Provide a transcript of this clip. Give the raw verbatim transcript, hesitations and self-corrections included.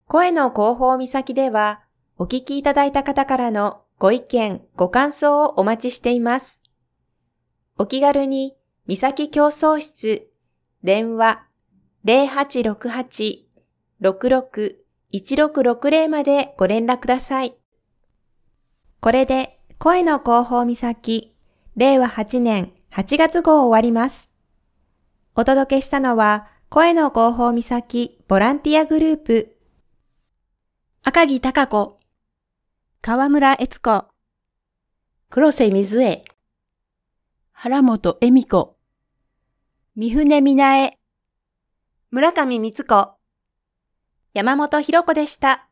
声の広報岬では、お聞きいただいた方からのご意見、ご感想をお待ちしています。お気軽に、岬競争室、電話 ゼロはちろくはち ろくろく いちろくろくゼロ までご連絡ください。これで、声の広報岬、れいわはちねんはちがつ号終わります。お届けしたのは、声の広報岬ボランティアグループ、 赤木貴子、 河村悦子、 黒瀬水江、 原本恵美子、 三船美奈恵、 村上光子、 山本博子でした。